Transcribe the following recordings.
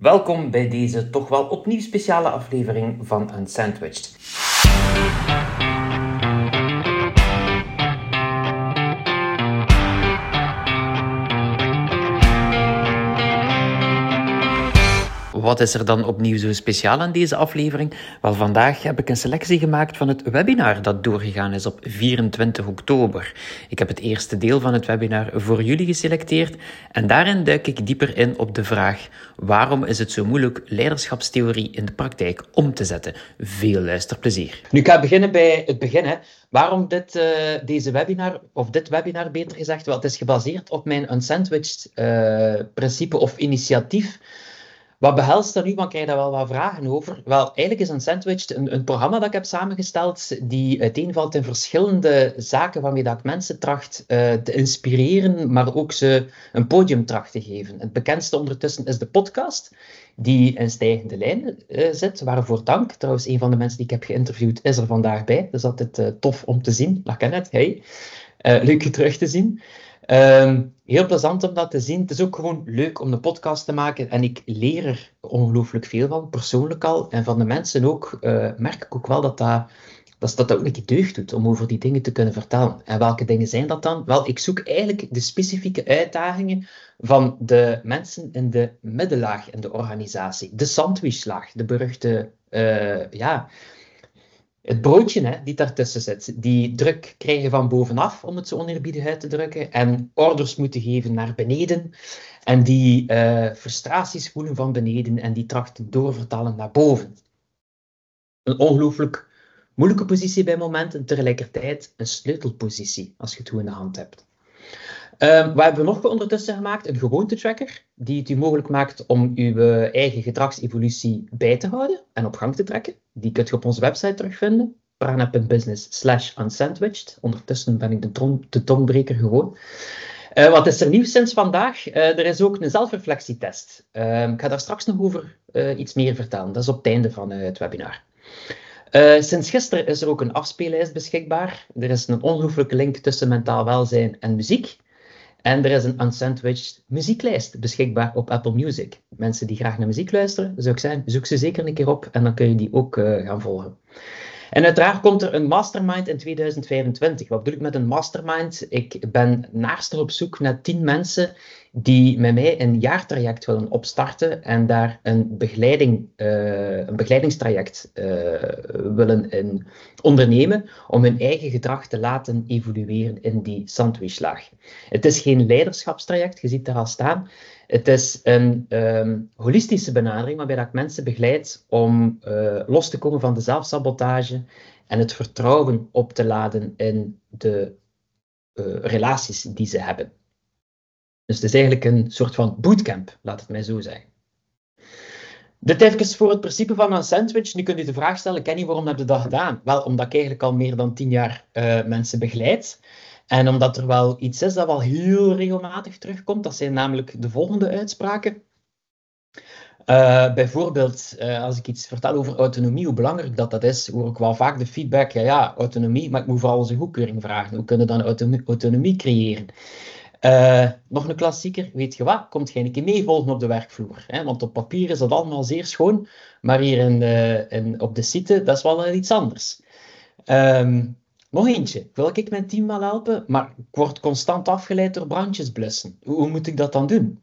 Welkom bij deze toch wel opnieuw speciale aflevering van Unsandwiched. Wat is er dan opnieuw zo speciaal aan deze aflevering? Wel, vandaag heb ik een selectie gemaakt van het webinar dat doorgegaan is op 24 oktober. Ik heb het eerste deel van het webinar voor jullie geselecteerd en daarin duik ik dieper in op de vraag: waarom is het zo moeilijk leiderschapstheorie in de praktijk om te zetten? Veel luisterplezier. Nu, ik ga beginnen bij het begin. Waarom dit webinar beter gezegd? Wel, het is gebaseerd op mijn Unsandwiched principe of initiatief. Wat behelst dat nu? Want ik krijg daar wel wat vragen over. Wel, eigenlijk is Unsandwiched een programma dat ik heb samengesteld die uiteenvalt in verschillende zaken waarmee dat ik mensen tracht te inspireren, maar ook ze een podium tracht te geven. Het bekendste ondertussen is de podcast, die in stijgende lijn zit, waarvoor dank. Trouwens, een van de mensen die ik heb geïnterviewd is er vandaag bij. Dus dat is tof om te zien. Dag Kenneth, hey. Leuk je terug te zien. Heel plezant om dat te zien. Het is ook gewoon leuk om een podcast te maken en ik leer er ongelooflijk veel van, persoonlijk al. En van de mensen ook, merk ik ook wel dat ook een keer deugd doet om over die dingen te kunnen vertellen. En welke dingen zijn dat dan? Wel, ik zoek eigenlijk de specifieke uitdagingen van de mensen in de middenlaag in de organisatie. De sandwichlaag, de beruchte, het broodje die daartussen zit, die druk krijgen van bovenaf, om het zo oneerbiedig uit te drukken, en orders moeten geven naar beneden, en die frustraties voelen van beneden, en die trachten doorvertalen naar boven. Een ongelooflijk moeilijke positie bij momenten, tegelijkertijd een sleutelpositie, als je het goed in de hand hebt. Wat hebben we nog ondertussen gemaakt? Een gewoontetracker, die het u mogelijk maakt om uw eigen gedragsevolutie bij te houden en op gang te trekken. Die kunt je op onze website terugvinden, prana.business/unsandwiched. Ondertussen ben ik de tongbreker gewoon. Wat is er nieuw sinds vandaag? Er is ook een zelfreflectietest. Ik ga daar straks nog over iets meer vertellen. Dat is op het einde van het webinar. Sinds gisteren is er ook een afspeellijst beschikbaar. Er is een ongelooflijke link tussen mentaal welzijn en muziek. En er is een Unsandwiched muzieklijst beschikbaar op Apple Music. Mensen die graag naar muziek luisteren, zou ik zeggen, zoek ze zeker een keer op en dan kun je die ook gaan volgen. En uiteraard komt er een mastermind in 2025. Wat bedoel ik met een mastermind? Ik ben naarstig op zoek naar 10 mensen die met mij een jaartraject willen opstarten en daar een begeleidingstraject willen ondernemen om hun eigen gedrag te laten evolueren in die sandwichlaag. Het is geen leiderschapstraject, je ziet daar al staan. Het is een holistische benadering waarbij ik mensen begeleid om los te komen van de zelfsabotage en het vertrouwen op te laden in de relaties die ze hebben. Dus het is eigenlijk een soort van bootcamp, laat het mij zo zeggen. Dit even voor het principe van Unsandwiched. Nu kunt u de vraag stellen, Kenny, waarom heb je dat gedaan? Wel, omdat ik eigenlijk al meer dan 10 jaar mensen begeleid. En omdat er wel iets is dat wel heel regelmatig terugkomt. Dat zijn namelijk de volgende uitspraken. Bijvoorbeeld, als ik iets vertel over autonomie, hoe belangrijk dat is, hoor ik wel vaak de feedback, ja, autonomie, maar ik moet vooral eens een goedkeuring vragen. Hoe kunnen we dan autonomie creëren? Nog een klassieker, weet je wat, komt geen keer meevolgen op de werkvloer. Hè? Want op papier is dat allemaal zeer schoon, maar hier op de site, dat is wel iets anders. Nog eentje, wil ik mijn team wel helpen, maar ik word constant afgeleid door brandjes blussen. Hoe moet ik dat dan doen?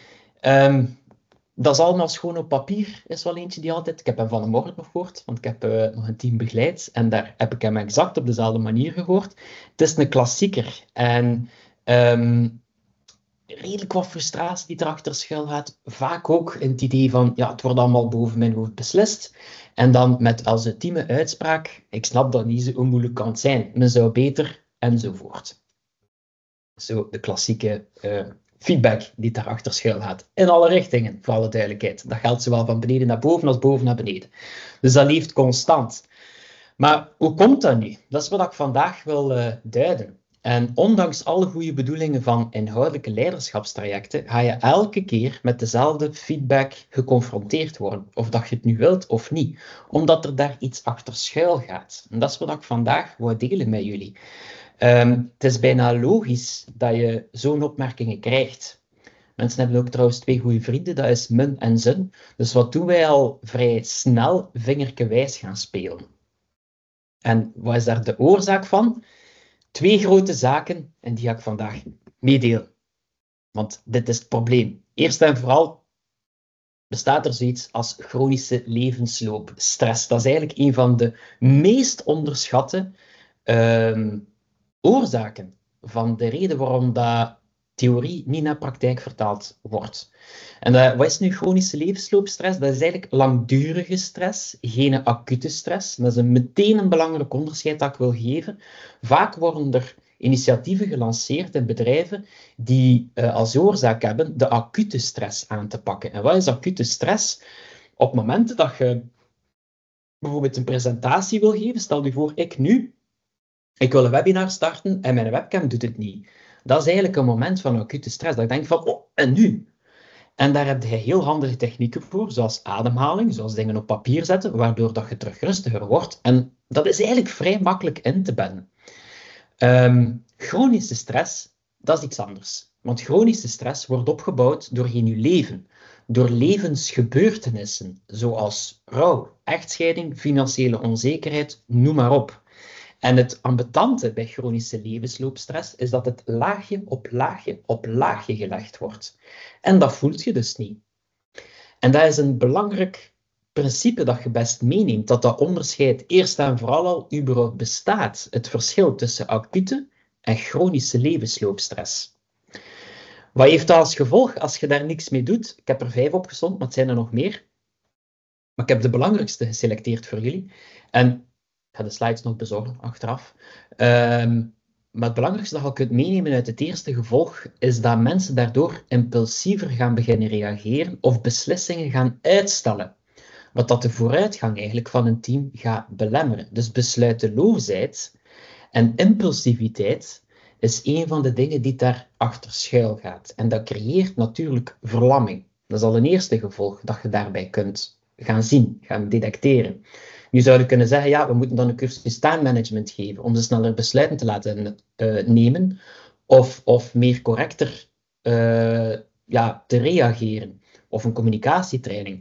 Dat is allemaal schoon op papier, is wel eentje die altijd... Ik heb hem vanmorgen nog gehoord, want ik heb nog een team begeleid en daar heb ik hem exact op dezelfde manier gehoord. Het is een klassieker en redelijk wat frustratie die erachter schuil gaat. Vaak ook in het idee van, ja, het wordt allemaal boven mijn hoofd beslist. En dan met als ultieme uitspraak, ik snap dat niet zo moeilijk kan zijn. Men zou beter, enzovoort. Zo de klassieke feedback die daarachter schuil gaat. In alle richtingen, voor alle duidelijkheid. Dat geldt zowel van beneden naar boven als boven naar beneden. Dus dat leeft constant. Maar hoe komt dat nu? Dat is wat ik vandaag wil duiden. En ondanks alle goede bedoelingen van inhoudelijke leiderschapstrajecten, ga je elke keer met dezelfde feedback geconfronteerd worden. Of dat je het nu wilt of niet. Omdat er daar iets achter schuil gaat. En dat is wat ik vandaag wil delen met jullie. Het is bijna logisch dat je zo'n opmerkingen krijgt. Mensen hebben ook trouwens twee goede vrienden, dat is Mun en Zun. Dus wat doen wij al vrij snel? Vingertjewijs gaan spelen. En wat is daar de oorzaak van? Twee grote zaken, en die ga ik vandaag meedelen. Want dit is het probleem. Eerst en vooral bestaat er zoiets als chronische levensloopstress. Dat is eigenlijk een van de meest onderschatte oorzaken van de reden waarom dat theorie niet naar praktijk vertaald wordt. En wat is nu chronische levensloopstress? Dat is eigenlijk langdurige stress, geen acute stress. Dat is meteen een belangrijk onderscheid dat ik wil geven. Vaak worden er initiatieven gelanceerd in bedrijven die als oorzaak hebben de acute stress aan te pakken. En wat is acute stress? Op momenten dat je bijvoorbeeld een presentatie wil geven, stel je voor, ik wil een webinar starten en mijn webcam doet het niet. Dat is eigenlijk een moment van acute stress. Dat ik denk van, oh, en nu? En daar heb je heel handige technieken voor, zoals ademhaling, zoals dingen op papier zetten, waardoor dat je terug rustiger wordt. En dat is eigenlijk vrij makkelijk in te bedden. Chronische stress, dat is iets anders. Want chronische stress wordt opgebouwd doorheen je leven. Door levensgebeurtenissen, zoals rouw, echtscheiding, financiële onzekerheid, noem maar op. En het ambetante bij chronische levensloopstress is dat het laagje op laagje op laagje gelegd wordt. En dat voelt je dus niet. En dat is een belangrijk principe dat je best meeneemt, dat onderscheid eerst en vooral al überhaupt bestaat. Het verschil tussen acute en chronische levensloopstress. Wat heeft dat als gevolg als je daar niks mee doet? Ik heb er 5 opgesomd, maar het zijn er nog meer. Maar ik heb de belangrijkste geselecteerd voor jullie. En ik ga de slides nog bezorgen achteraf. Maar het belangrijkste dat je kunt meenemen uit het eerste gevolg is dat mensen daardoor impulsiever gaan beginnen reageren of beslissingen gaan uitstellen. Wat dat de vooruitgang eigenlijk van een team gaat belemmeren. Dus besluiteloosheid en impulsiviteit is een van de dingen die daarachter schuil gaat. En dat creëert natuurlijk verlamming. Dat is al een eerste gevolg dat je daarbij kunt gaan zien, gaan detecteren. Nu zou je kunnen zeggen, ja, we moeten dan een cursus timemanagement geven om ze sneller besluiten te laten nemen of meer correcter te reageren. Of een communicatietraining.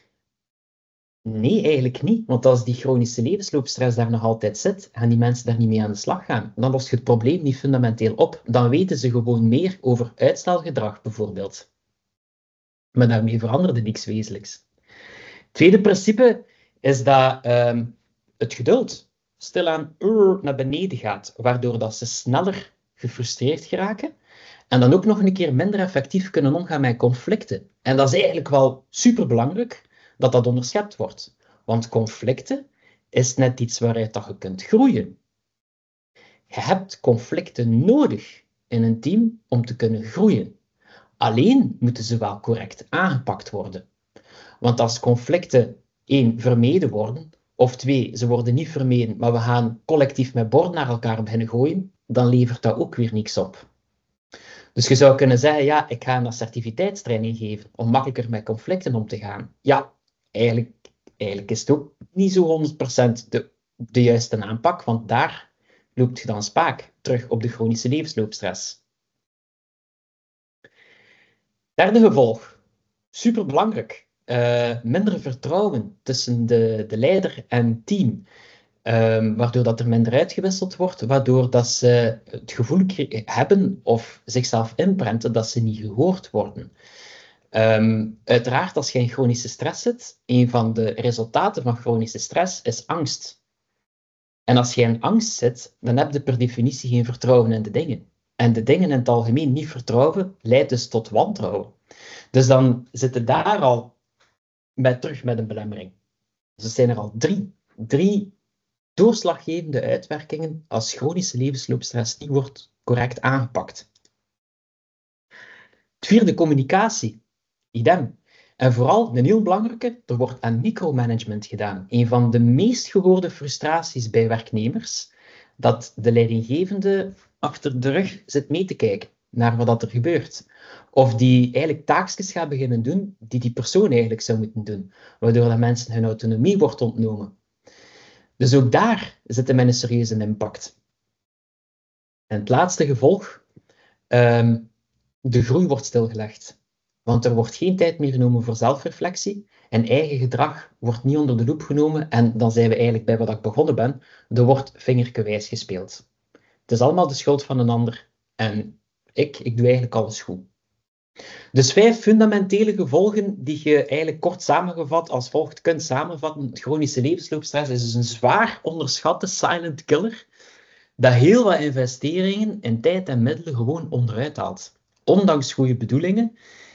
Nee, eigenlijk niet. Want als die chronische levensloopstress daar nog altijd zit, gaan die mensen daar niet mee aan de slag gaan. Dan lost je het probleem niet fundamenteel op. Dan weten ze gewoon meer over uitstelgedrag, bijvoorbeeld. Maar daarmee veranderde niks wezenlijks. Het tweede principe is dat het geduld stilaan naar beneden gaat, waardoor dat ze sneller gefrustreerd geraken en dan ook nog een keer minder effectief kunnen omgaan met conflicten. En dat is eigenlijk wel superbelangrijk dat dat onderschept wordt. Want conflicten is net iets waaruit dat je kunt groeien. Je hebt conflicten nodig in een team om te kunnen groeien. Alleen moeten ze wel correct aangepakt worden. Want als conflicten 1 vermeden worden, of 2 ze worden niet vermeden, maar we gaan collectief met borden naar elkaar beginnen gooien, dan levert dat ook weer niks op. Dus je zou kunnen zeggen, ja, ik ga een assertiviteitstraining geven om makkelijker met conflicten om te gaan. Ja, eigenlijk is het ook niet zo 100% de juiste aanpak, want daar loopt je dan spaak terug op de chronische levensloopstress. Derde gevolg, superbelangrijk. Minder vertrouwen tussen de leider en team. Waardoor dat er minder uitgewisseld wordt, waardoor dat ze het gevoel hebben of zichzelf inprenten dat ze niet gehoord worden. Uiteraard, als je in chronische stress zit, een van de resultaten van chronische stress is angst. En als je in angst zit, dan heb je per definitie geen vertrouwen in de dingen. En de dingen in het algemeen niet vertrouwen, leidt dus tot wantrouwen. Dus dan zitten daar al terug met een belemmering. Dus er zijn er al drie doorslaggevende uitwerkingen als chronische levensloopstress niet wordt correct aangepakt. Het vierde, communicatie. Idem. En vooral, een heel belangrijke, er wordt aan micromanagement gedaan. Een van de meest gehoorde frustraties bij werknemers, dat de leidinggevende achter de rug zit mee te kijken naar wat er gebeurt. Of die eigenlijk taakjes gaat beginnen doen die persoon eigenlijk zou moeten doen. Waardoor dat mensen hun autonomie wordt ontnomen. Dus ook daar zit er met een serieuze impact. En het laatste gevolg, de groei wordt stilgelegd. Want er wordt geen tijd meer genomen voor zelfreflectie. En eigen gedrag wordt niet onder de loep genomen. En dan zijn we eigenlijk bij wat ik begonnen ben. Er wordt vingertjewijs gespeeld. Het is allemaal de schuld van een ander. En ik doe eigenlijk alles goed. Dus 5 fundamentele gevolgen die je eigenlijk kort samengevat als volgt kunt samenvatten. Chronische levensloopstress is dus een zwaar onderschatte silent killer dat heel wat investeringen in tijd en middelen gewoon onderuit haalt. Ondanks goede bedoelingen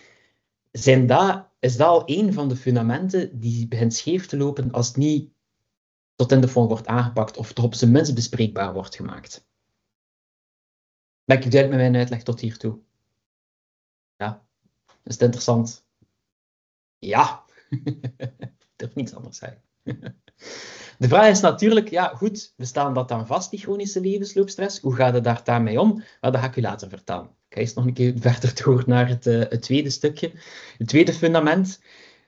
is dat al een van de fundamenten die begint scheef te lopen als het niet tot in de fond wordt aangepakt of er op zijn minst bespreekbaar wordt gemaakt. Ben ik duidelijk met mijn uitleg tot hiertoe? Ja, is het interessant? Ja, ik durf niets anders zeggen. De vraag is natuurlijk, ja goed, we staan dat dan vast, die chronische levensloopstress. Hoe gaat het daar daarmee om? Nou, dat ga ik u later vertellen. Ik ga eerst nog een keer verder door naar het tweede stukje. Het tweede fundament.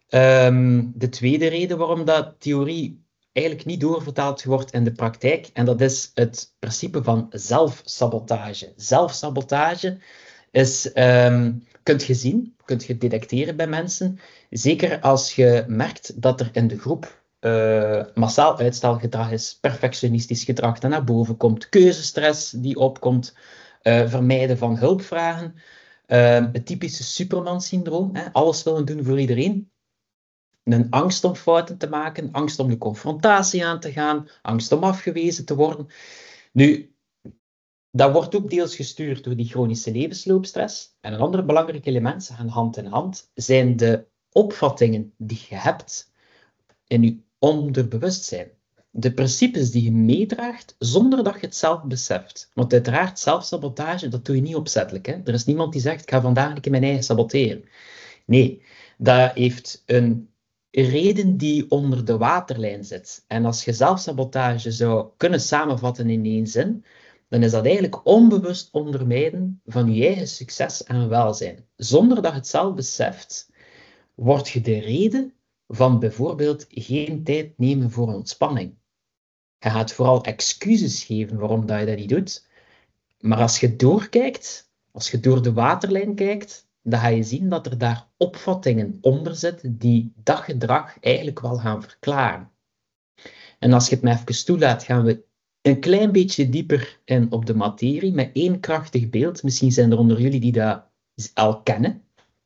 De tweede reden waarom dat theorie eigenlijk niet doorvertaald wordt in de praktijk. En dat is het principe van zelfsabotage. Zelfsabotage is, kunt je zien, kunt je detecteren bij mensen. Zeker als je merkt dat er in de groep massaal uitstelgedrag is, perfectionistisch gedrag dat naar boven komt, keuzestress die opkomt, vermijden van hulpvragen, het typische Superman-syndroom, alles willen doen voor iedereen, een angst om fouten te maken, angst om de confrontatie aan te gaan, angst om afgewezen te worden. Nu, dat wordt ook deels gestuurd door die chronische levensloopstress. En een ander belangrijk element, ze gaan hand in hand, zijn de opvattingen die je hebt in je onderbewustzijn. De principes die je meedraagt zonder dat je het zelf beseft. Want uiteraard, zelfsabotage, dat doe je niet opzettelijk. Hè? Er is niemand die zegt, ik ga vandaag een keer mijn eigen saboteren. Nee, dat heeft een reden die onder de waterlijn zit. En als je zelfsabotage zou kunnen samenvatten in één zin, dan is dat eigenlijk onbewust ondermijden van je eigen succes en welzijn. Zonder dat je het zelf beseft, word je de reden van bijvoorbeeld geen tijd nemen voor ontspanning. Je gaat vooral excuses geven waarom dat je dat niet doet. Maar als je doorkijkt, als je door de waterlijn kijkt, dan ga je zien dat er daar opvattingen onder zitten die dat gedrag eigenlijk wel gaan verklaren. En als je het me even toelaat, gaan we een klein beetje dieper in op de materie met één krachtig beeld. Misschien zijn er onder jullie die dat al kennen.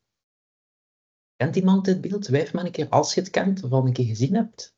Kent iemand dit beeld? Wijf maar een keer als je het kent of al een keer gezien hebt.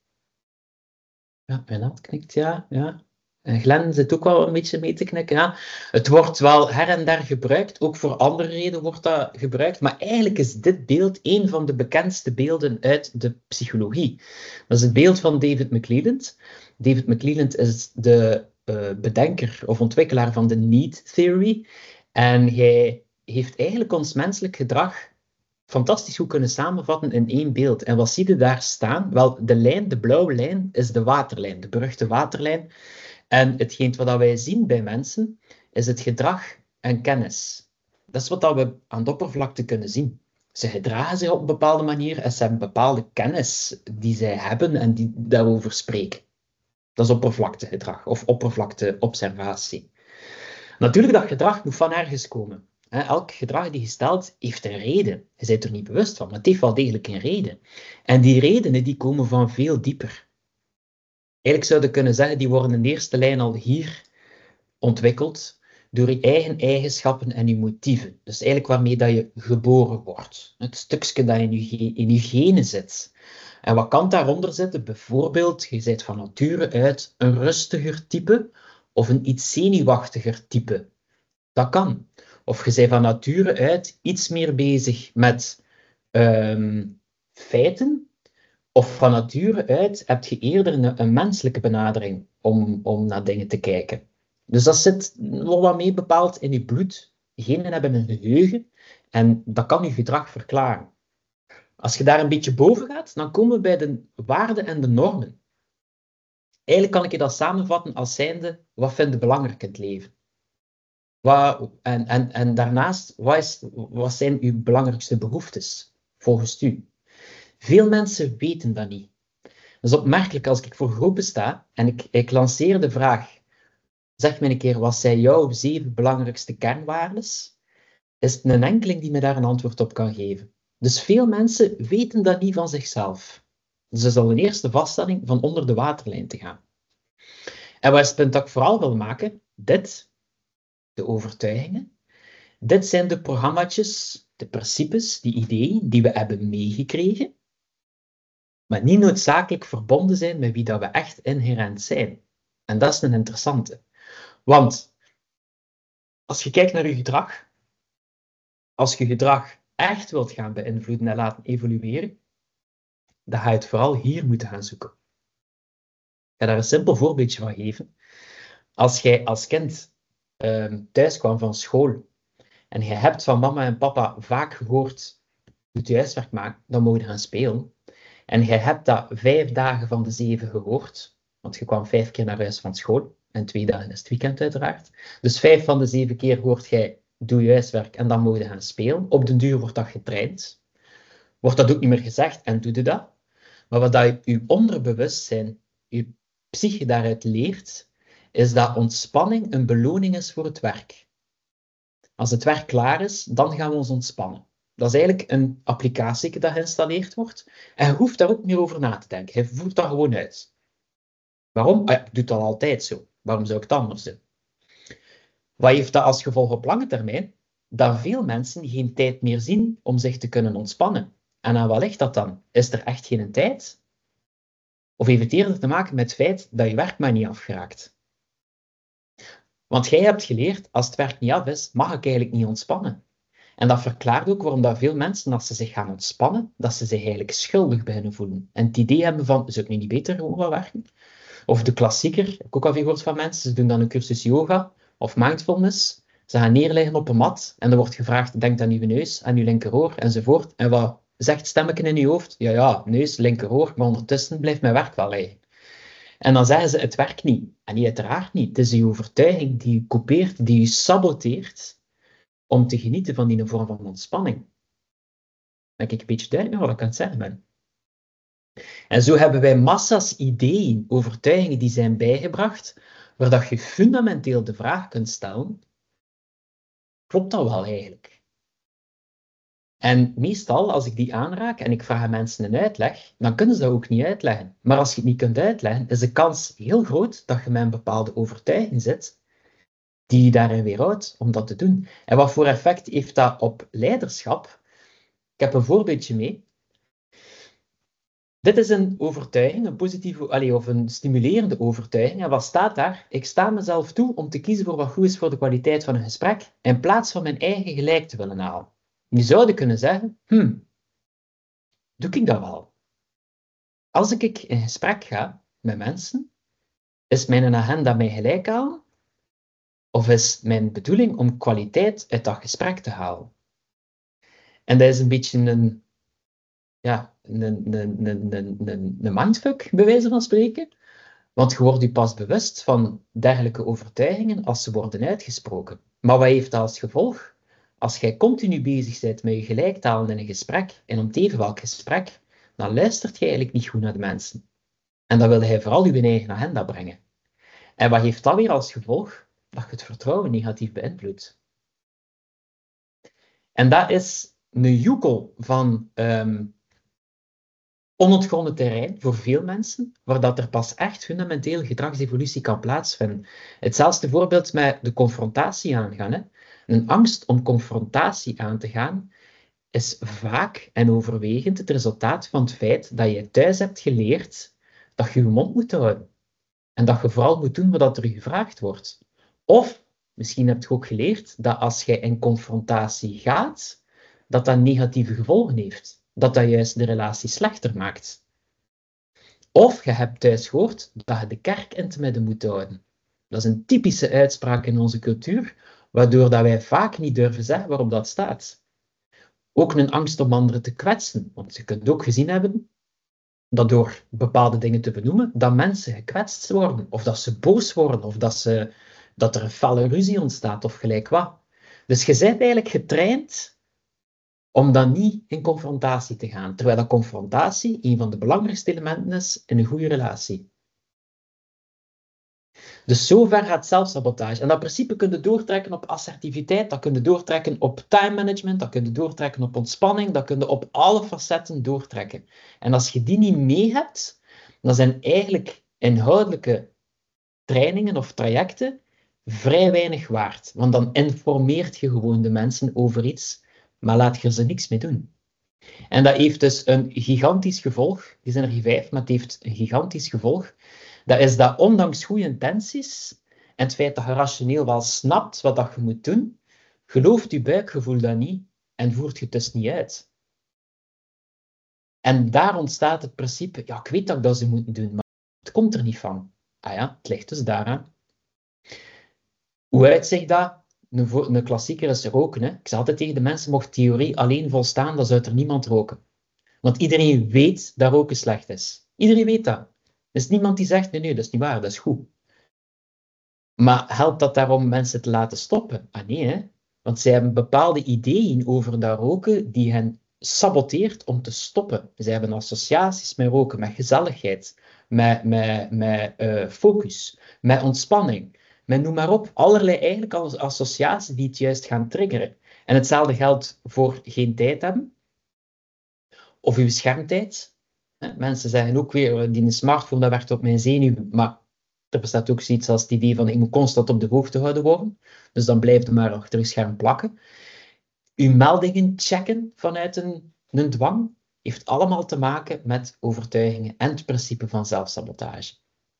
Ja, mijn hand knikt, ja. En Glenn zit ook wel een beetje mee te knikken. Ja. Het wordt wel her en der gebruikt, ook voor andere redenen wordt dat gebruikt, maar eigenlijk is dit beeld een van de bekendste beelden uit de psychologie. Dat is het beeld van David McClelland. David McClelland is de bedenker of ontwikkelaar van de need theory en hij heeft eigenlijk ons menselijk gedrag fantastisch goed kunnen samenvatten in één beeld. En wat zie je daar staan? Wel, de blauwe lijn, is de waterlijn, de beruchte waterlijn. En hetgeen wat wij zien bij mensen, is het gedrag en kennis. Dat is wat we aan de oppervlakte kunnen zien. Ze gedragen zich op een bepaalde manier en ze hebben bepaalde kennis die zij hebben en die daarover spreken. Dat is oppervlaktegedrag of oppervlakteobservatie. Natuurlijk, dat gedrag moet van ergens komen. Elk gedrag die je stelt, heeft een reden. Je bent er niet bewust van, maar het heeft wel degelijk een reden. En die redenen die komen van veel dieper. Eigenlijk zou je kunnen zeggen, die worden in de eerste lijn al hier ontwikkeld door je eigen eigenschappen en je motieven. Dus eigenlijk waarmee dat je geboren wordt. Het stukje dat in je genen zit. En wat kan daaronder zitten? Bijvoorbeeld, je bent van nature uit een rustiger type of een iets zenuwachtiger type. Dat kan. Of je bent van nature uit iets meer bezig met feiten. Of van nature uit heb je eerder een menselijke benadering om naar dingen te kijken. Dus dat zit nog wat mee bepaald in je bloed. Genen hebben een geheugen en dat kan je gedrag verklaren. Als je daar een beetje boven gaat, dan komen we bij de waarden en de normen. Eigenlijk kan ik je dat samenvatten als zijnde, wat vind je belangrijk in het leven? En daarnaast, wat zijn uw belangrijkste behoeftes, volgens u? Veel mensen weten dat niet. Dat is opmerkelijk als ik voor groepen sta en ik lanceer de vraag, zeg me een keer, wat zijn jouw 7 belangrijkste kernwaarden? Is het een enkeling die me daar een antwoord op kan geven? Dus veel mensen weten dat niet van zichzelf. Dus dat is al een eerste vaststelling van onder de waterlijn te gaan. En wat is het punt dat ik vooral wil maken? Dit, de overtuigingen, dit zijn de programma's, de principes, die ideeën die we hebben meegekregen, maar niet noodzakelijk verbonden zijn met wie dat we echt inherent zijn. En dat is een interessante. Want als je kijkt naar je gedrag, als je gedrag echt wilt gaan beïnvloeden en laten evolueren, dan ga je het vooral hier moeten gaan zoeken. Ik ga daar een simpel voorbeeldje van geven. Als jij als kind thuis kwam van school en je hebt van mama en papa vaak gehoord, moet je huiswerk maken, dan moet je gaan spelen. En je hebt dat 5 dagen van de 7 gehoord, want je kwam 5 keer naar huis van school, en 2 dagen is het weekend uiteraard. Dus 5 van de 7 keer hoort jij, doe je huiswerk en dan moet je gaan spelen. Op den duur wordt dat getraind. Wordt dat ook niet meer gezegd en doe je dat. Maar wat dat je onderbewustzijn, je psyche daaruit leert, is dat ontspanning een beloning is voor het werk. Als het werk klaar is, dan gaan we ons ontspannen. Dat is eigenlijk een applicatie dat geïnstalleerd wordt. En je hoeft daar ook niet meer over na te denken. Je voert dat gewoon uit. Waarom? Ah ja, ik doe dat altijd zo. Waarom zou ik het anders doen? Wat heeft dat als gevolg op lange termijn? Dat veel mensen geen tijd meer zien om zich te kunnen ontspannen. En aan wat ligt dat dan? Is er echt geen tijd? Of heeft het eerder te maken met het feit dat je werk maar niet afgeraakt? Want jij hebt geleerd, als het werk niet af is, mag ik eigenlijk niet ontspannen. En dat verklaart ook waarom dat veel mensen, als ze zich gaan ontspannen, dat ze zich eigenlijk schuldig beginnen voelen. En het idee hebben van, zou ik nu niet beter gewoon gaan werken? Of de klassieker, heb ik ook al veel gehoord van mensen, ze doen dan een cursus yoga of mindfulness. Ze gaan neerleggen op een mat en er wordt gevraagd, denk aan uw neus, aan uw linkeroor, enzovoort. En wat zegt stemmetje in je hoofd? Ja, neus, linkeroor, maar ondertussen blijft mijn werk wel liggen. En dan zeggen ze, het werkt niet. En niet, uiteraard niet. Het is die overtuiging die je coupeert, die je saboteert, om te genieten van die vorm van ontspanning. Ben ik een beetje duidelijk wat ik aan het zeggen ben. En zo hebben wij massa's ideeën, overtuigingen die zijn bijgebracht, waar dat je fundamenteel de vraag kunt stellen, klopt dat wel eigenlijk? En meestal, als ik die aanraak en ik vraag aan mensen een uitleg, dan kunnen ze dat ook niet uitleggen. Maar als je het niet kunt uitleggen, is de kans heel groot dat je met een bepaalde overtuiging zit, die je daarin weerhoudt om dat te doen. En wat voor effect heeft dat op leiderschap? Ik heb een voorbeeldje mee. Dit is een overtuiging, een positieve, of een stimulerende overtuiging. En wat staat daar? Ik sta mezelf toe om te kiezen voor wat goed is voor de kwaliteit van een gesprek, in plaats van mijn eigen gelijk te willen halen. Je zou kunnen zeggen, doe ik dat wel? Als ik in gesprek ga met mensen, is mijn agenda mijn gelijk halen? Of is mijn bedoeling om kwaliteit uit dat gesprek te halen? En dat is een beetje een mindfuck, bij wijze van spreken. Want je wordt je pas bewust van dergelijke overtuigingen als ze worden uitgesproken. Maar wat heeft dat als gevolg? Als jij continu bezig bent met je gelijk te halen in een gesprek, en om het even welk gesprek, dan luistert je eigenlijk niet goed naar de mensen. En dan wil hij vooral je eigen agenda brengen. En wat heeft dat weer als gevolg? Dat je het vertrouwen negatief beïnvloedt. En dat is een joekel van onontgonnen terrein voor veel mensen, waar dat er pas echt fundamenteel gedragsevolutie kan plaatsvinden. Hetzelfde voorbeeld met de confrontatie aangaan. Hè. Een angst om confrontatie aan te gaan is vaak en overwegend het resultaat van het feit dat je thuis hebt geleerd dat je je mond moet houden. En dat je vooral moet doen wat er je gevraagd wordt. Of, misschien heb je ook geleerd dat als je in confrontatie gaat, dat dat negatieve gevolgen heeft. Dat dat juist de relatie slechter maakt. Of je hebt thuis gehoord dat je de kerk in het midden moet houden. Dat is een typische uitspraak in onze cultuur, waardoor dat wij vaak niet durven zeggen waarop dat staat. Ook een angst om anderen te kwetsen. Want je kunt ook gezien hebben dat door bepaalde dingen te benoemen, dat mensen gekwetst worden, of dat ze boos worden, of dat er een felle ruzie ontstaat, of gelijk wat. Dus je bent eigenlijk getraind om dan niet in confrontatie te gaan, terwijl dat confrontatie een van de belangrijkste elementen is in een goede relatie. Dus zover gaat zelfsabotage. En dat principe kun je doortrekken op assertiviteit, dat kun je doortrekken op time management, dat kun je doortrekken op ontspanning, dat kun je op alle facetten doortrekken. En als je die niet mee hebt, dan zijn eigenlijk inhoudelijke trainingen of trajecten vrij weinig waard. Want dan informeert je gewoon de mensen over iets, maar laat je er ze niks mee doen. En dat heeft dus een gigantisch gevolg. Die zijn er 5, maar het heeft een gigantisch gevolg. Dat is dat ondanks goede intenties en het feit dat je rationeel wel snapt wat dat je moet doen, gelooft je buikgevoel dat niet en voert je het dus niet uit. En daar ontstaat het principe, ja, ik weet dat ik dat ze moeten doen, maar het komt er niet van. Ah ja, het ligt dus daaraan. Hoe uitzicht dat? Een klassieker is roken. Hè? Ik zeg altijd tegen de mensen, mocht theorie alleen volstaan, dan zou er niemand roken. Want iedereen weet dat roken slecht is. Iedereen weet dat. Er is niemand die zegt, nee, dat is niet waar, dat is goed. Maar helpt dat daarom mensen te laten stoppen? Ah nee, hè? Want zij hebben bepaalde ideeën over dat roken die hen saboteert om te stoppen. Zij hebben associaties met roken, met gezelligheid, met focus, met ontspanning. Men noem maar op, allerlei eigenlijk associaties die het juist gaan triggeren. En hetzelfde geldt voor geen tijd hebben, of uw schermtijd. Mensen zeggen ook weer, die smartphone, dat werkt op mijn zenuwen, maar er bestaat ook zoiets als het idee van, ik moet constant op de hoogte gehouden worden. Dus dan blijft het maar achter je scherm plakken. Uw meldingen checken vanuit een dwang heeft allemaal te maken met overtuigingen en het principe van zelfsabotage.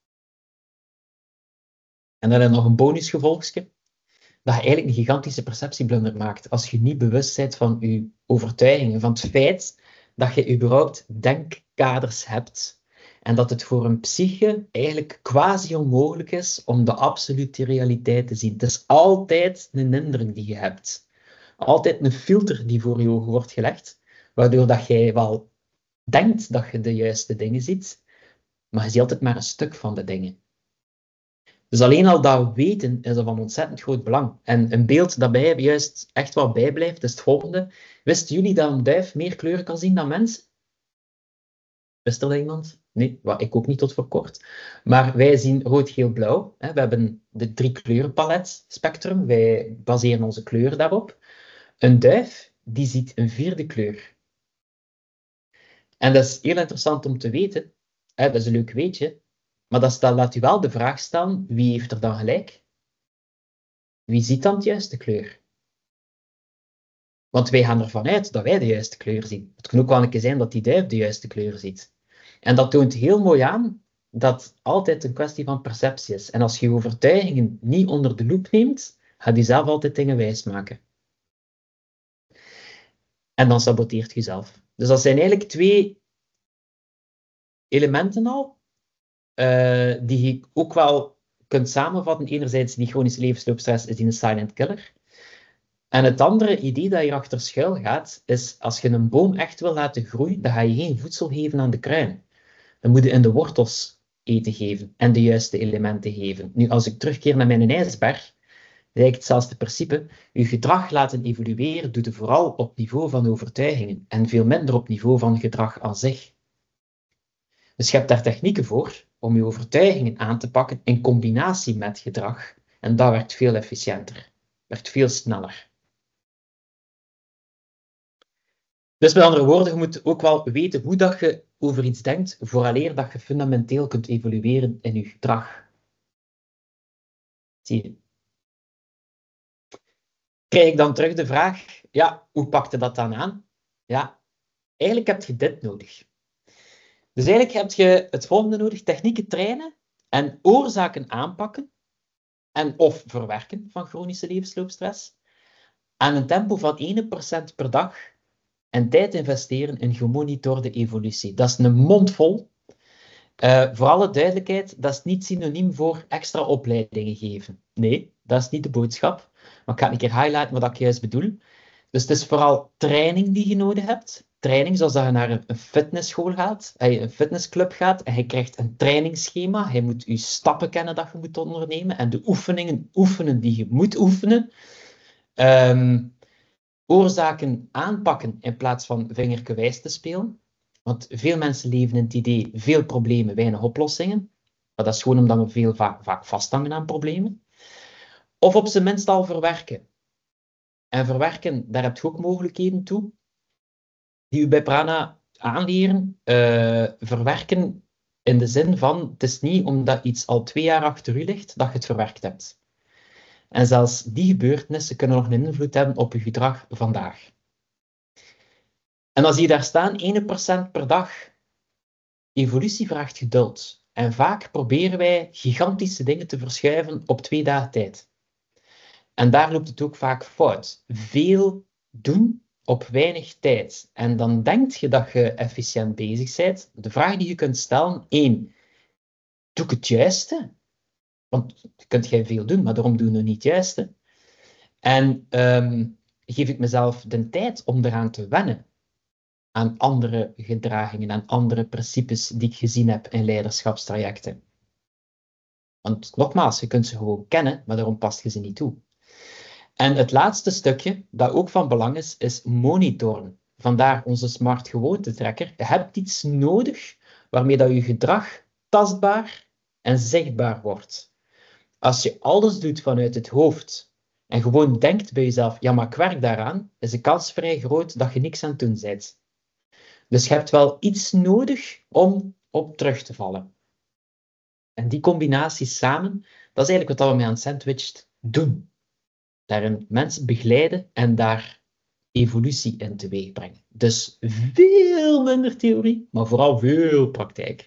En dan nog een bonusgevolgje, dat je eigenlijk een gigantische perceptieblunder maakt als je niet bewust bent van je overtuigingen, van het feit dat je überhaupt denkkaders hebt en dat het voor een psyche eigenlijk quasi onmogelijk is om de absolute realiteit te zien. Het is altijd een indruk die je hebt. Altijd een filter die voor je ogen wordt gelegd, waardoor dat jij wel denkt dat je de juiste dingen ziet, maar je ziet altijd maar een stuk van de dingen. Dus alleen al dat weten is van ontzettend groot belang. En een beeld dat mij juist echt wel bijblijft, is het volgende. Wisten jullie dat een duif meer kleuren kan zien dan mensen? Wist er dat iemand? Nee, ik ook niet tot voor kort. Maar wij zien rood, geel, blauw. We hebben de 3 kleurenpalet spectrum. Wij baseren onze kleuren daarop. Een duif, die ziet een 4e kleur. En dat is heel interessant om te weten. Dat is een leuk weetje. Maar dat laat u wel de vraag stellen, wie heeft er dan gelijk? Wie ziet dan de juiste kleur? Want wij gaan ervan uit dat wij de juiste kleur zien. Het kan ook wel een keer zijn dat die duif de juiste kleur ziet. En dat toont heel mooi aan dat het altijd een kwestie van perceptie is. En als je je overtuigingen niet onder de loep neemt, gaat je zelf altijd dingen wijsmaken. En dan saboteert je jezelf. Dus dat zijn eigenlijk 2 elementen al, die je ook wel kunt samenvatten. Enerzijds, die chronische levensloopstress is die een silent killer. En het andere idee dat hierachter schuil gaat, is als je een boom echt wil laten groeien, dan ga je geen voedsel geven aan de kruin. Dan moet je in de wortels eten geven en de juiste elementen geven. Nu, als ik terugkeer naar mijn ijsberg, is hetzelfde principe. Je gedrag laten evolueren doet je vooral op niveau van overtuigingen en veel minder op niveau van gedrag aan zich. Dus je hebt daar technieken voor om je overtuigingen aan te pakken in combinatie met gedrag. En dat werkt veel efficiënter, werkt veel sneller. Dus met andere woorden, je moet ook wel weten hoe dat je over iets denkt, vooraleer dat je fundamenteel kunt evolueren in je gedrag. Zie je? Krijg ik dan terug de vraag, ja, hoe pakte dat dan aan? Ja, eigenlijk heb je dit nodig. Dus eigenlijk heb je het volgende nodig: technieken trainen en oorzaken aanpakken en of verwerken van chronische levensloopstress aan een tempo van 1% per dag en tijd investeren in gemonitorde evolutie. Dat is een mond vol. Voor alle duidelijkheid, dat is niet synoniem voor extra opleidingen geven. Nee, dat is niet de boodschap. Maar ik ga een keer highlighten wat ik juist bedoel. Dus het is vooral training die je nodig hebt. Training zoals dat je naar een fitnessschool gaat, een fitnessclub gaat en je krijgt een trainingsschema. Je moet je stappen kennen dat je moet ondernemen en de oefeningen oefenen die je moet oefenen. Oorzaken aanpakken in plaats van vingertje wijs te spelen. Want veel mensen leven in het idee, veel problemen, weinig oplossingen. Maar dat is gewoon omdat we vaak vasthangen aan problemen. Of op zijn minst al verwerken. En verwerken, daar heb je ook mogelijkheden toe, die u bij Prana aanleren. Verwerken in de zin van, het is niet omdat iets al 2 jaar achter u ligt, dat je het verwerkt hebt. En zelfs die gebeurtenissen kunnen nog een invloed hebben op je gedrag vandaag. En als je daar staan, 1% per dag, evolutie vraagt geduld. En vaak proberen wij gigantische dingen te verschuiven op 2 dagen tijd. En daar loopt het ook vaak fout. Veel doen op weinig tijd. En dan denk je dat je efficiënt bezig bent. De vraag die je kunt stellen, 1, doe ik het juiste? Want je kunt jij veel doen, maar daarom doen we niet het juiste. En geef ik mezelf de tijd om eraan te wennen? Aan andere gedragingen, aan andere principes die ik gezien heb in leiderschapstrajecten. Want nogmaals, je kunt ze gewoon kennen, maar daarom past je ze niet toe. En het laatste stukje, dat ook van belang is monitoren. Vandaar onze smart gewoontentrekker. Je hebt iets nodig waarmee dat je gedrag tastbaar en zichtbaar wordt. Als je alles doet vanuit het hoofd en gewoon denkt bij jezelf, ja, maar ik werk daaraan, is de kans vrij groot dat je niks aan het doen bent. Dus je hebt wel iets nodig om op terug te vallen. En die combinatie samen, dat is eigenlijk wat we met aan Sandwiched doen. Daarin mensen begeleiden en daar evolutie in teweeg brengen. Dus veel minder theorie, maar vooral veel praktijk.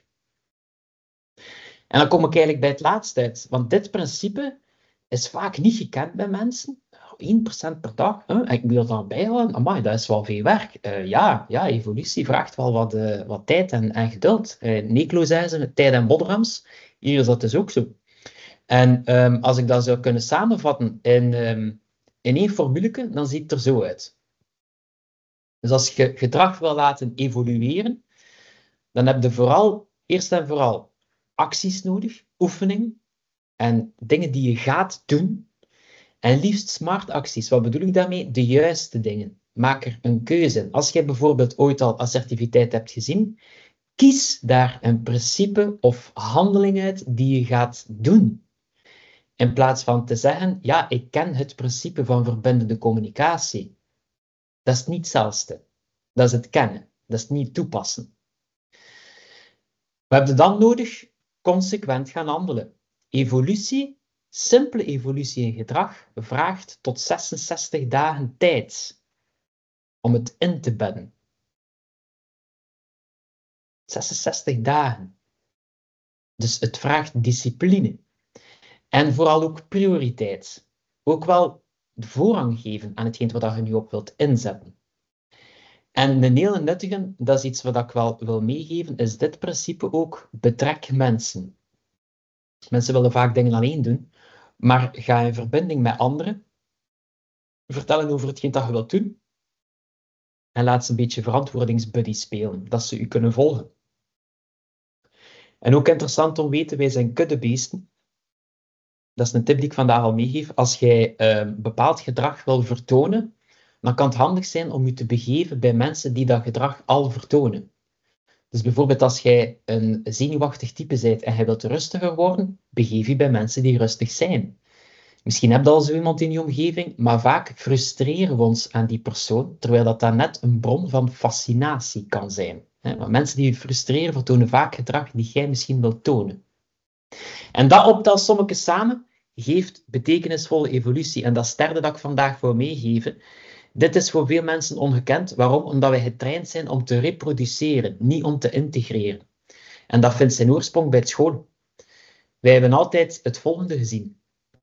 En dan kom ik eigenlijk bij het laatste uit, want dit principe is vaak niet gekend bij mensen. 1% per dag, en ik moet dat dan bijhouden. Amai, dat is wel veel werk. Ja, evolutie vraagt wel wat tijd en geduld. Neklo zei ze, tijd en boterhams. Hier is dat dus ook zo. En als ik dat zou kunnen samenvatten in 1 formule, dan ziet het er zo uit. Dus als je gedrag wil laten evolueren, dan heb je eerst en vooral acties nodig, oefening en dingen die je gaat doen. En liefst smart acties. Wat bedoel ik daarmee? De juiste dingen. Maak er een keuze in. Als jij bijvoorbeeld ooit al assertiviteit hebt gezien, kies daar een principe of handeling uit die je gaat doen. In plaats van te zeggen, ja, ik ken het principe van verbindende communicatie. Dat is niet hetzelfde. Dat is het kennen. Dat is niet toepassen. We hebben dan nodig consequent gaan handelen. Evolutie, simpele evolutie in gedrag, vraagt tot 66 dagen tijd om het in te bedden. 66 dagen. Dus het vraagt discipline. En vooral ook prioriteit. Ook wel de voorrang geven aan hetgeen wat je nu op wilt inzetten. En een hele nuttige, dat is iets wat ik wel wil meegeven, is dit principe ook: betrek mensen. Mensen willen vaak dingen alleen doen, maar ga in verbinding met anderen, vertellen over hetgeen dat je wilt doen, en laat ze een beetje verantwoordingsbuddy spelen, dat ze u kunnen volgen. En ook interessant om te weten, wij zijn kuddebeesten. Dat is een tip die ik vandaag al meegeef. Als jij bepaald gedrag wil vertonen, dan kan het handig zijn om je te begeven bij mensen die dat gedrag al vertonen. Dus bijvoorbeeld als jij een zenuwachtig type bent en jij wilt rustiger worden, begeef je bij mensen die rustig zijn. Misschien heb je al zo iemand in je omgeving, maar vaak frustreren we ons aan die persoon, terwijl dat net een bron van fascinatie kan zijn. Want mensen die je frustreren, vertonen vaak gedrag die jij misschien wilt tonen. En dat optelsommetje samen geeft betekenisvolle evolutie. En dat is het derde dat ik vandaag wil meegeven. Dit is voor veel mensen ongekend. Waarom? Omdat wij getraind zijn om te reproduceren, niet om te integreren. En dat vindt zijn oorsprong bij het school. Wij hebben altijd het volgende gezien.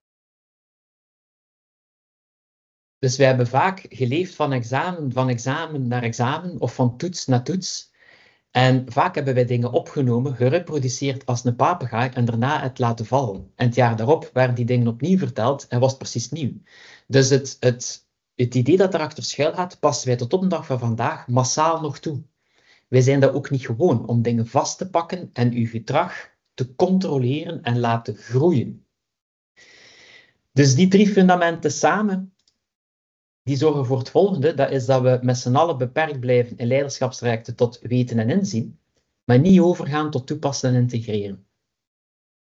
Dus wij hebben vaak geleefd van examen naar examen, of van toets naar toets. En vaak hebben wij dingen opgenomen, gereproduceerd als een papegaai en daarna het laten vallen. En het jaar daarop werden die dingen opnieuw verteld en was het precies nieuw. Dus het idee dat erachter schuil gaat, passen wij tot op de dag van vandaag massaal nog toe. Wij zijn dat ook niet gewoon om dingen vast te pakken en uw gedrag te controleren en laten groeien. Dus die 3 fundamenten samen, die zorgen voor het volgende. Dat is dat we met z'n allen beperkt blijven in leiderschapstrajecten tot weten en inzien, maar niet overgaan tot toepassen en integreren.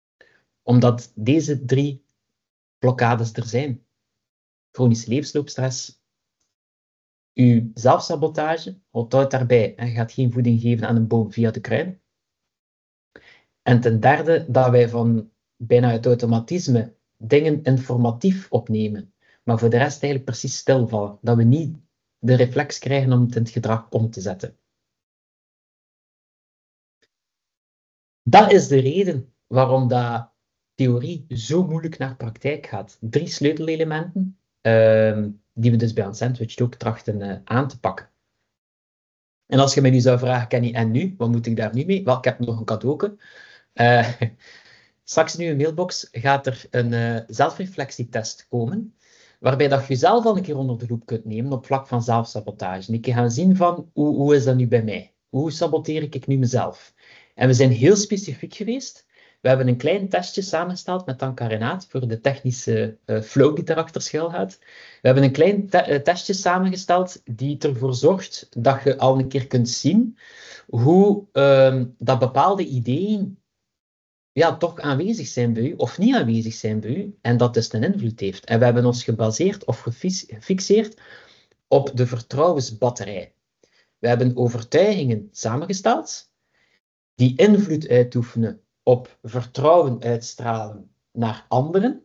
Omdat deze 3 blokkades er zijn. Chronische levensloopstress, uw zelfsabotage, onthoud daarbij, je gaat geen voeding geven aan een boom via de kruin. En ten derde, dat wij van bijna uit automatisme dingen informatief opnemen, maar voor de rest eigenlijk precies stilvallen. Dat we niet de reflex krijgen om het in het gedrag om te zetten. Dat is de reden waarom dat theorie zo moeilijk naar praktijk gaat. 3 sleutelelementen, die we dus bij Unsandwiched ook trachten aan te pakken. En als je mij nu zou vragen, Kenny, en nu? Wat moet ik daar nu mee? Wel, ik heb nog een cadeauke. Straks in uw mailbox gaat er een zelfreflectietest komen, waarbij dat je jezelf al een keer onder de loep kunt nemen op vlak van zelfsabotage. En een keer gaan zien van, hoe is dat nu bij mij? Hoe saboteer ik nu mezelf? En we zijn heel specifiek geweest. We hebben een klein testje samengesteld met Anka Renaat voor de technische flow die daarachter schuil gaat. We hebben een klein testje samengesteld die ervoor zorgt dat je al een keer kunt zien hoe dat bepaalde ideeën toch aanwezig zijn bij u, of niet aanwezig zijn bij u, en dat dus een invloed heeft. En we hebben ons gebaseerd of gefixeerd op de vertrouwensbatterij. We hebben overtuigingen samengesteld die invloed uitoefenen op vertrouwen uitstralen naar anderen.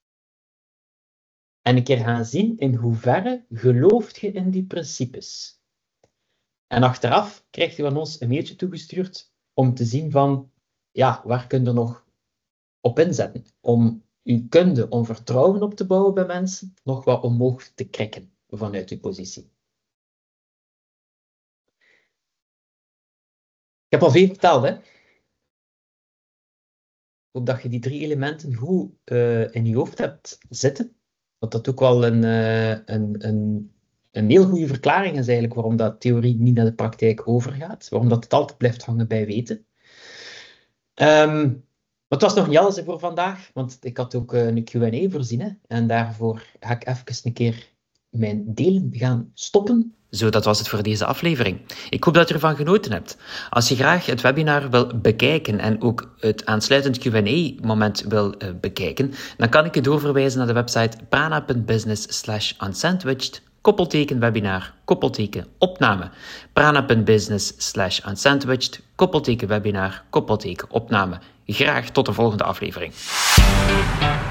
En een keer gaan zien in hoeverre gelooft je in die principes. En achteraf krijgt u van ons een mailtje toegestuurd om te zien van, waar kun je nog op inzetten om uw kunde, om vertrouwen op te bouwen bij mensen, nog wat omhoog te krikken vanuit uw positie. Ik heb al veel verteld, hè. Ik hoop dat je die 3 elementen goed in je hoofd hebt zitten. Want dat ook wel een heel goede verklaring is eigenlijk waarom dat theorie niet naar de praktijk overgaat. Waarom dat het altijd blijft hangen bij weten. Maar het was nog niet alles voor vandaag, want ik had ook een Q&A voorzien. Hè, en daarvoor ga ik even een keer mijn delen gaan stoppen. Zo, dat was het voor deze aflevering. Ik hoop dat je ervan genoten hebt. Als je graag het webinar wil bekijken en ook het aansluitend Q&A-moment wil bekijken, dan kan ik je doorverwijzen naar de website prana.business/unsandwiched, koppelteken webinar, koppelteken opname. prana.business/unsandwiched, koppelteken webinar, koppelteken opname. Graag tot de volgende aflevering.